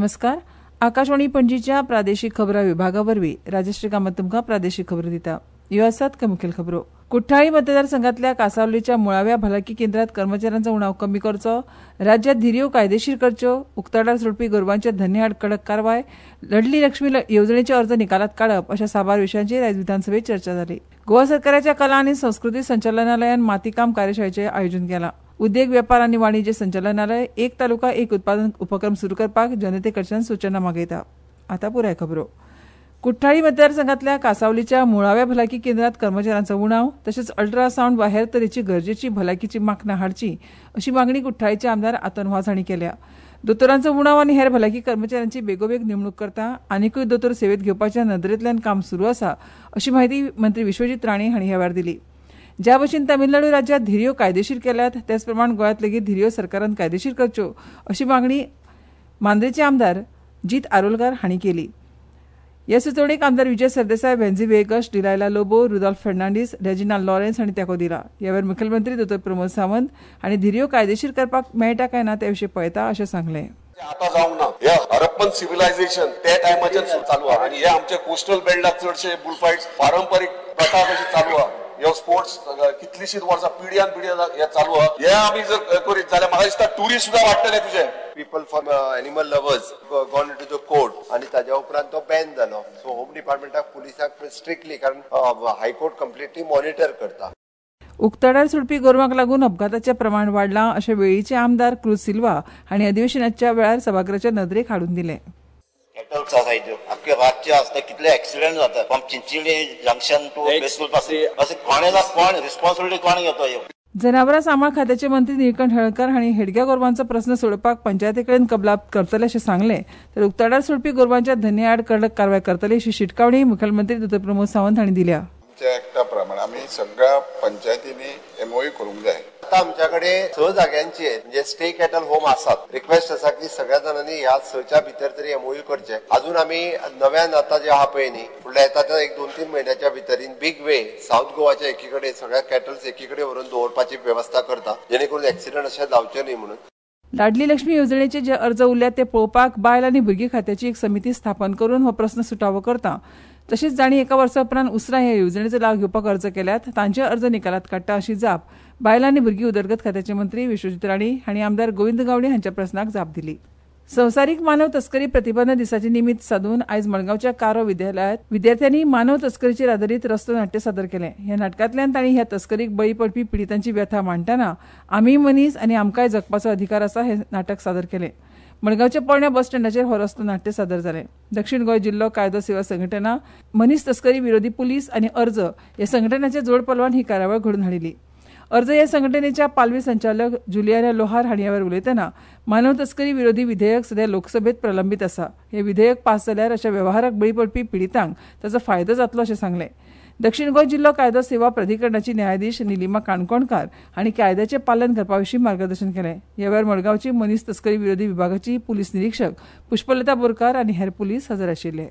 नमस्कार. आकाशवाणी पणजीच्या प्रादेशीक खबरां विभागावरवीं राजश्री कामत तुमकां प्रादेशीक खबरो दिता. ह्यो आसात कांय मुखेल खबरो. कुठ्ठाळी मतदारसंघातल्या कासावलीच्या मुळाव्या भलायकी केंद्रात कर्मचाऱ्यांचो उणाव कमी करचो, राज्यांत धिऱ्यो कायदेशीर करच्यो, उक्ताडार सोडपी गोरवांचे धन्य आड कडक कारवाय, लाडली लक्ष्मी येवजणेचे अर्ज निकालात काडप अशा साबार विशयांचेर आयज विधानसभेत चर्चा जाली. गोवा सरकाराच्या कला आनी संस्कृती संचालनालयान मातीकाम कार्यशाळेचें आयोजन केलां. उद्देग वेपार आनी वाणिज्य संचालनालय एक तालुका एक उत्पादन उपक्रम सुरू करपाक जनते कडच्यान सूचना मागयता. आतां पुराय खबरो. कुठ्ठाळी मतदारसंघातल्या कासावलीच्या मुळाव्या भलायकी केंद्रात कर्मचाऱ्यांचो उणाव तशेंच अल्ट्रासाउंड वा हेर तरेची गरजेची भलायकीची माखणां हाडची अशी मागणी कुठ्ठाळीचे आमदार आतन वाझ हांणी केल्या. दोतोरांचो उणाव आनी हेर भलायकी कर्मचाऱ्यांची बेगोबेग नेमणूक करता आनीकूय दोतोर सेवेत घेवपाच्या नदरेंतल्यान काम सुरू आसा अशी माहिती मंत्री विश्वजीत राणे हांणी ह्या वेळार दिली. ज्या भशेन तामिळनाडू राज्यांत धिऱ्यो कायदेशीर केल्यात त्याच प्रमाण गोंयांत लेगीत धिऱ्यो सरकारान कायदेशीर करच्यो अशी मागणी मांद्रेचे आमदार जीत आरोलकार हांणी केली. ह्या सुचोवणेक आमदार विजय सरदेसाय, बेन्झी वेगस, डिलायला लोबो, रुदॉल्फ फर्नांडीस, रेजिनाल्ड लॉरेन्स हांणी तेंको दिला. ह्या वेळार मुखेलमंत्री दोतोर प्रमोद सावंत हांणी धिऱ्यो कायदेशीर करपाक मेळटा काय ना ते विशीं पळयता अशें सांगलें. आता जावंक ना. हे हरप्पन सिव्हिलायझेशन त्या टायमाचेर चालू आहा आनी हे आमचे कोस्टल बेल्टाक चडशे बुलफायट्स पारंपारीक प्रथा कशी चालू आहा. ह्यो स्पोर्ट्स कितलीशीच वर्सां पिढ्यान हे चालू आहा. हे आमी जर करीत जाल्यार म्हाका दिसता टुरिस्ट सुद्दां वाडटले तुझे. People from animal lovers gone into the court आनी ताज्या उपरांत तो बॅन जालो. सो होम डिपार्टमेंटाक पुलिसाक स्ट्रिक्टली कारण हायकोर्ट कंप्लिटली मॉनिटर करता. उक्ताडार सोडपी गोरवांक लागून अपघाताचें प्रमाण वाडलां अशें वेळीचे आमदार क्रूज सिल्वा हांणी अधिवेशनाच्या वेळार सभागृहाच्या नदरेक हाडून दिलें. कॅटल्स आसाय आख्खे राज्य आसता कितले एक्सिडेंट जातात from Chinchili junction to Bestul अशें कोण रिस्पॉन्सिबिलिटी कोण घेतो. जनावरां सांबाळ खात्याचे मंत्री निळकंठ हळदकर हांणी हेडग्या गोरवांचो प्रस्न सोडोवपाक पंचायती कडेन कबलात करतले अशें सांगलें. तर उक्ताडार सोडपी गोरवांच्या धन्य आड कडक कारवाय करतले अशी शिटकावणी मुखेलमंत्री दोतोर प्रमोद सावंत हांणी दिल्या. एक्टा प्रमाणे आमी सगळ्या पंचायतींनी एमओयू करूंक जाय. आता आमच्याकडे 6 जाग्यांचे म्हणजे स्टे कॅटल होम आसात. रिक्वेस्ट आसा की सगळ्या जणांनी ह्या 6च्या भितर तरी एमओयू करचे. अजून आमी नव्यान आता जे आहा पळय न्ही फुडल्या येता त्या 1-2-3 महिन्याच्या भितरीन बिग वे साऊथ गोवाच्या एकीकडे सगळ्या कॅटल्स एकीकडे व्हरून दवरपाची व्यवस्था करता जेणे करून एक्सिडेंट अशें जावचे न्ही म्हणून. लाडली लक्ष्मी येवजणेचे जे अर्ज उरल्यात ते पळोवपाक बायल आनी भुरगीं खात्याची एक समिती स्थापन करून हो प्रस्न सुटावो करता. तशेंच जाणी एका वर्सा उपरांत उसरां ह्या येवजणेचो लाव घेवपाक अर्ज केल्यात तांचे अर्ज निकालात काडटा अशी जाप बायलां आनी भुरगीं उदरगत खात्याचे मंत्री विश्वजीत राणे हांणी आमदार गोविंद गावडे हांच्या प्रस्नाक जाप दिली. संवसारीक मानव तस्करी प्रतिबंध दिसाचे निमित्त साधून आयज मडगांवच्या कारो विद्यालयात विद्यार्थ्यांनी मानव तस्करीचेर आदारीत रस्तो नाट्य सादर केलें. ह्या नाटकांतल्यान तांणी ह्या तस्करीक बळी पडपी पिडितांची व्यथा मांडटाना आमी मनीस आनी आमकांय जगपाचो अधिकार आसा हें नाटक सादर केलें. मडगांवच्या पोरण्या बस स्टँडाचेर हो रस्तो नाट्य सादर जालें. दक्षिण गोंय जिल्लो कायदो सेवा संघटना, मनीस तस्करी विरोधी पुलीस आनी अर्ज ह्या संघटनांचे जोड पालवान ही कार्यावळ घडोवन हाडिली. अर्ज ह्या संघटनेच्या पालवी संचालक जुलियाना लोहार हांणी ह्या वेळार उलयतना मानव तस्करी विरोधी विधेयक सध्या लोकसभेत प्रलंबीत आसा. हे विधेयक पास जाल्यार अशा वेव्हाराक बळी पडपी पिडितांक ताचो फायदो जातलो अशें सांगलें. दक्षिण गोंय जिल्लो कायदो सेवा प्राधिकरणाची न्यायाधीश निलिमा काणकोणकार हांणी कायद्याचें पालन करपा विशीं मार्गदर्शन केलें. ह्या वेळार मडगांवची मनीस तस्करी विरोधी विभागाची पुलीस निरीक्षक पुष्पलता बोरकार आनी हेर पुलीस हजर आशिल्ले.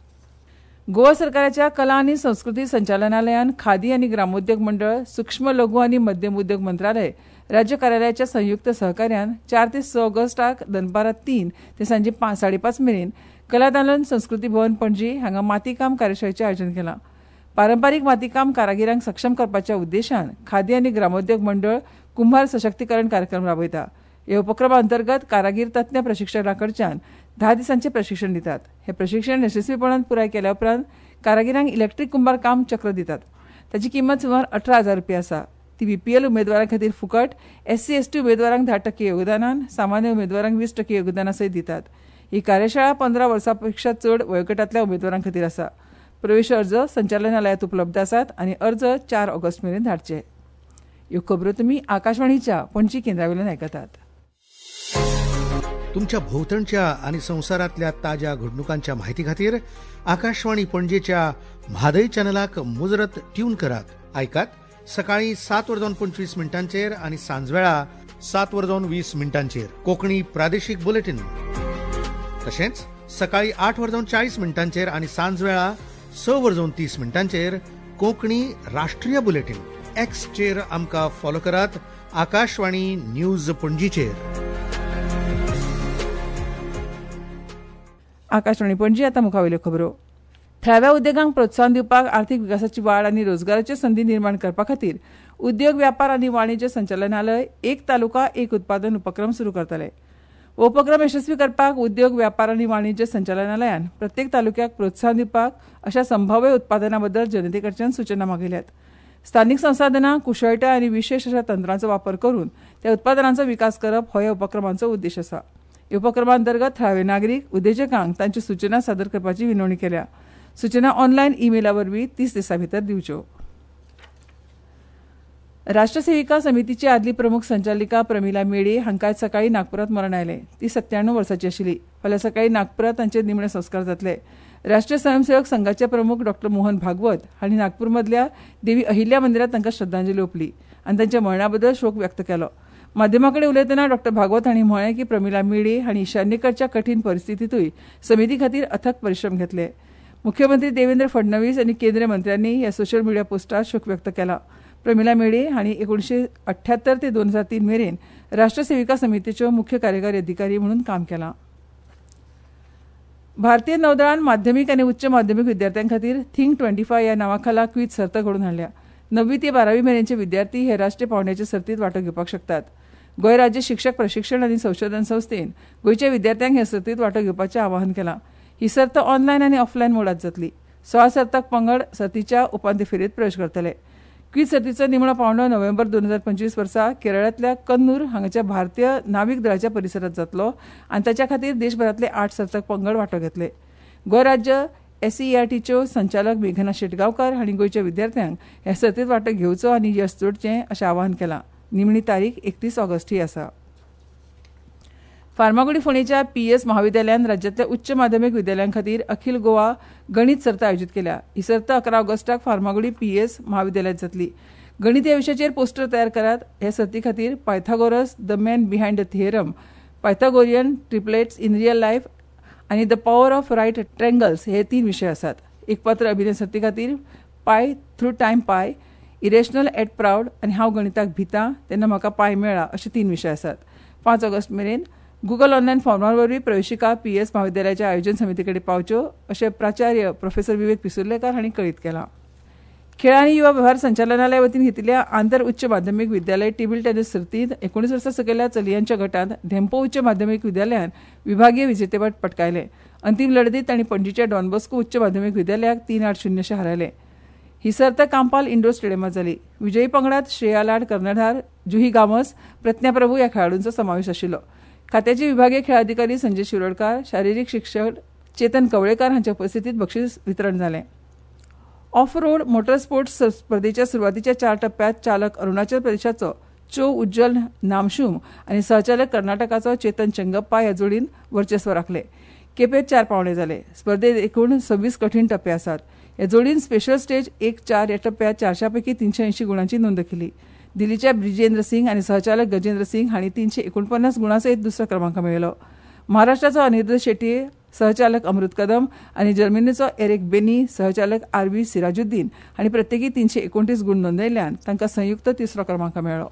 गोवा सरकाराच्या कला आनी संस्कृती संचालनालयान खादी आनी ग्रामोद्योग मंडळ, सूक्ष्म लघु आनी मध्यम उद्योग मंत्रालय, राज्य कार्यालयाच्या संयुक्त सहकार्यान 4 ते 6 ऑगस्टाक दनपारां 3 ते सांजे 5:30 मेरेन कलादालन संस्कृती भवन पणजी हांगा मातीकाम कार्यशाळेचें आयोजन केलां. पारंपारीक मातीकाम कारागिरांक सक्षम करपाच्या उद्देशान खादी आनी ग्रामोद्योग मंडळ कुंभार सशक्तीकरण कार्यक्रम राबयता. ह्या उपक्रमा अंतर्गत कारागीर तज्ञ प्रशिक्षणा कडच्यान 10 दिसांचे प्रशिक्षण दितात. हे प्रशिक्षण यशस्वीपणान पुराय केल्या उपरांत कारागिरांक इलेक्ट्रीक कुंभार काम चक्र दितात. ताची किंमत सुमार 18,000 रुपया आसा. ती बीपीएल उमेदवारां खातीर फुकट, SC/ST उमेदवारांक 10% योगदानान, सामान्य उमेदवारांक 20% योगदाना सयत दितात. ही कार्यशाळा 15 वर्सां पेक्षा चड वयोगटांतल्या उमेदवारां खातीर आसा. प्रवेश अर्ज संचालनालयात उपलब्ध आसात आनी अर्ज 4 ऑगस्ट मेरेन धाडचे. ह्यो खबरो तुमी आकाशवाणीच्या पणजी केंद्रावेल्यान आयकतात. तुमच्या भोवतणच्या आणि संवसारातल्या ताज्या घडणुकांच्या माहिती खातीर आकाशवाणी पणजेच्या म्हादय चॅनलाक मुजरत ट्यून करात. आयकात सकाळी 7:25 आणि सांजवेळा 7:20 कोंकणी प्रादेशीक बुलेटिन. तशेंच सकाळी 8:40 आणि सांजवेळा 6:30 कोंकणी राष्ट्रीय बुलेटिन. एक्सचेर आमकां फॉलो करात. आकाशवाणी न्यूज पणजीचेर. आकाशवाणी पणजी. आता मुखावेल्यो खबरो. थळाव्या उद्देगांक प्रोत्साहन दिवपाक, आर्थीक विकासाची वाड आनी रोजगाराच्यो संदी निर्माण करपा खातीर उद्योग व्यापार आनी वाणिज्य संचालनालय एक तालुका एक उत्पादन उपक्रम सुरू करतले. हो उपक्रम यशस्वी करपाक उद्योग व्यापार आनी वाणिज्य संचालनालयान प्रत्येक तालुक्याक प्रोत्साहन दिवपाक अशा संभाव्य उत्पादनां बद्दल जनते कडच्यान सूचना मागिल्ल्यात. स्थानिक संसाधनां, कुशळटाय आनी विशेष अशा तंत्रांचो वापर करून त्या उत्पादनांचो विकास करप हो ह्या उपक्रमांचो उद्देश आसा. ह्या उपक्रमांतर्गत थळावे नागरीक उद्देजकांक तांच्यो सूचना सादर करपाची विनवणी केल्या. सूचना ऑनलायन ईमेला वरवीं 30 दिसां भितर दिवच्यो. राष्ट्र सेविका समितीची आदली प्रमुख संचालिका प्रमिला मेळी हांकां आयज सकाळीं नागपुरांत मरण आयलें. ती 97 वर्सांची आशिल्ली. फाल्यां सकाळीं नागपुरांत तांचे निमणे संस्कार जातले. राष्ट्रीय स्वयंसेवक संघाचे प्रमुख डॉ. मोहन भागवत हांणी नागपूर मदल्या देवी अहिल्या मंदिरांत तांकां श्रद्धांजली ओंपली आनी तांच्या मरणा बद्दल शोक व्यक्त केलो. माध्यमां कडेन उलयतना डॉ. भागवत हांणी म्हळें की प्रमिला मेळी हांणी ईशान्येकडच्या कठीण परिस्थितींतूय समिती खातीर अथक परिश्रम घेतले. मुख्यमंत्री देवेंद्र फडणवीस आनी केंद्रीय मंत्र्यांनी ह्या सोशल मिडिया पोस्टार शोक व्यक्त केला. प्रमिला मेळी हांणी 1978 ते 2003 मेरेन राष्ट्र सेविका समितीच्यो मुख्य कार्यकारी अधिकारी म्हणून काम केलां. भारतीय नौदळान माध्यमीक आनी उच्च माध्यमीक विद्यार्थ्यां खातीर थिंक 25 ह्या नांवा खाला क्विज सर्त घडोवन हाडल्या. 9वी ते 12वी मेरेनचे विद्यार्थी हे राष्ट्रीय पावंड्याचे सर्तींत वांटो घेवपाक शकतात. गोंय राज्य शिक्षक प्रशिक्षण आनी संशोधन संस्थेन गोंयच्या विद्यार्थ्यांक हे सर्तींत वांटो घेवपाचें आवाहन केलां. ही सर्त ऑनलायन आनी ऑफलायन मोडात जातली. 16 सर्तक पंगड सर्तीच्या उपांत्य फेरयेंत प्रवेश करतले. क्विज सर्तीचो निमणो पावंडो नोव्हेंबर 2025 वर्सा केरळांतल्या कन्नूर हांगाच्या भारतीय नावीक दळाच्या परिसरांत जातलो आनी ताच्या खातीर देशभरांतले 8 सर्तक पंगड वांटो घेतले. गोंय राज्य SCERTच्यो संचालक मेघना शेटगांवकार हांणी गोंयच्या विद्यार्थ्यांक ह्या सर्तींत वांटो घेवचो आनी यश जोडचें अशें आवाहन केलां. निमणी तारीख 31 ऑगस्ट ही आसा. फार्मागुडी फोंडेच्या PS महाविद्यालयान राज्यांतल्या उच्च माध्यमीक विद्यालयां खातीर अखिल गोवा गणित सर्त आयोजीत केल्या. ही सर्त 11 ऑगस्टाक फार्मागुडी PS महाविद्यालयांत जातली. गणित ह्या विशयाचेर पोस्टर तयार करात. ह्या सर्ती खातीर Pythagoras, the man behind the theorem, Pythagorean triplets in real life आनी the power of right triangles हे 3 विशय आसात. एक पात्र अभिनय सर्ती खातीर pi through time pi, irrational at proud आनी हांव गणिताक भितां तेन्ना म्हाका पाय मेळ्ळा अशे 3 विशय आसात. 5 ऑगस्ट मेरेन गुगल ऑनलायन फॉर्मार वरवीं प्रवेशिका PS महाविद्यालयाच्या आयोजन समिती कडेन पावच्यो अशें प्राचार्य प्रोफेसर विवेक पिसुर्लेकार हांणी कळीत केलां. खेळ आनी युवा वेव्हार संचालनालया वतीन घेतिल्ल्या आंतर उच्च माध्यमीक विद्यालय टेबल टेनीस सर्तींत 19 वर्सां सकयल्या चलयांच्या गटांत धेंपो उच्च माध्यमीक विद्यालयान विभागीय विजेतेपद पटकायले. अंतीम लढतीत तांणी पणजीच्या डॉन बॉस्को उच्च माध्यमीक विद्यालयाक 3-8-0 अशें हारयलें. ही सर्त कांपाल इंडोर स्टेडियमांत जाली. विजयी पंगडांत श्रेया लाड कर्णधार, जुही गामस, प्रज्ञा प्रभू ह्या खेळाडूंचो समावेश आशिल्लो. खात्याचे विभागीय खेळ अधिकारी संजय शिरोडकार, शारिरीक शिक्षक चेतन कवळेकार हांच्या उपस्थितीत बक्षीस वितरण जालें. ऑफ रोड मोटर स्पोर्ट्स स्पर्धेच्या सुरवातीच्या 4 टप्प्यात चालक अरुणाचल प्रदेशाचो चो उज्ज्वल नामशूम आनी सहचालक कर्नाटकाचो चेतन चंगप्पा ह्या जोडीन वर्चस्व राखलें. केपेत 4 पावंडे जाले. स्पर्धेत एकूण 26 कठीण टप्पे आसात. ह्या जोडीन स्पेशल स्टेज 1-4 ह्या टप्प्यात 400 पैकी 380 गुणांची नोंद केली. दिल्लीच्या ब्रिजेंद्र सिंग आनी सहचालक गजेंद्र सिंग हांणी 349 गुणां सयत दुसरो क्रमांक मेळयलो. महाराष्ट्राचो अनिरुद्ध शेट्टी, सहचालक अमृत कदम आनी जर्मनीचो एरिक बेनी, सहचालक RV सिराजुद्दीन हांणी प्रत्येकी 329 गुण नोंदयल्यान तांकां संयुक्त 3रो क्रमांक मेळ्ळो.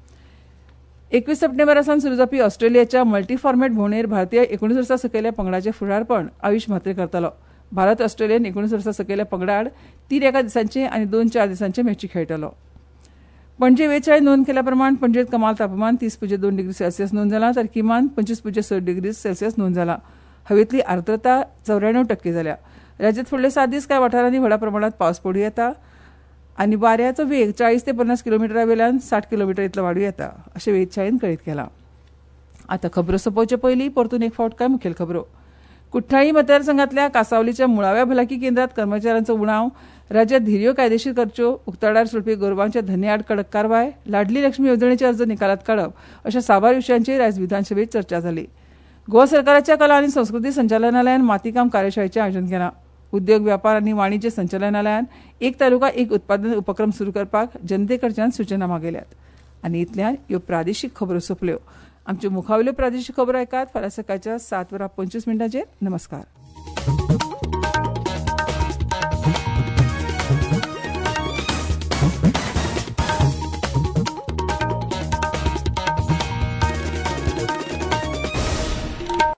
21 सप्टेंबरासावन सुरू जावपी ऑस्ट्रेलियाच्या मल्टी फॉर्मॅट भोंवडेर भारतीय 19 वर्सां सकयल्या पंगडाचें फुडारपण आयुष म्हात्रे करतलो. भारत ऑस्ट्रेलियन 19 वर्सां सकयल्या पंगडाआड 3 एका दिसांचे आनी 2 4 दिसांचे मॅची खेळटलो. पणजे वेधशाळेन नोंद केल्या प्रमाण पणजेत कमाल तापमान 30.2 डिग्री सेल्सियस नोंद जाला तर किमान 25.6 डिग्री सेल्सियस नोंद जाला. हवेतली आर्द्रता 94% जाल्या. राज्यांत फुडले 7 दीस कांय वाठारांनी व्हड प्रमाणात पावस पडूं येता आनी वाऱ्याचो वेग 40 ते 50 किलोमिटरा वयल्यान 60 किलोमिटर इतलो वाडूं येता अशें वेधशाळेन कळीत केलां. आतां खबरो सोंपोवचे पयलीं परतून एक फावट कांय मुखेल खबरो. कुठ्ठाळी मतदारसंघातल्या कासावलीच्या मुळाव्या भलायकी केंद्रात कर्मचाऱ्यांचो उणाव, राज्यांत धिऱ्यो कायदेशीर करच्यो, उक्ताडार सुटपी गोरवांच्या धन्य आड कडक कारवाय, लाडली लक्ष्मी येवजणेचे अर्ज निकालात काडप अशा साबार विशयांचेर आयज विधानसभेत चर्चा जाली. गोवा सरकाराच्या कला आनी संस्कृती संचालनालयान मातीकाम कार्यशाळेचें आयोजन केलां. उद्योग व्यापार आनी वाणिज्य संचालनालयान एक तालुका एक उत्पादन उपक्रम सुरू करपाक जनते कडच्यान सूचना मागयल्यात. आनी इतल्यान ह्यो प्रादेशीक खबरो सोंपल्यो. आमच्यो मुखावेल्यो प्रादेशीक खबरो ऐकात फाल्यां सकाळच्या 7:25 नमस्कार.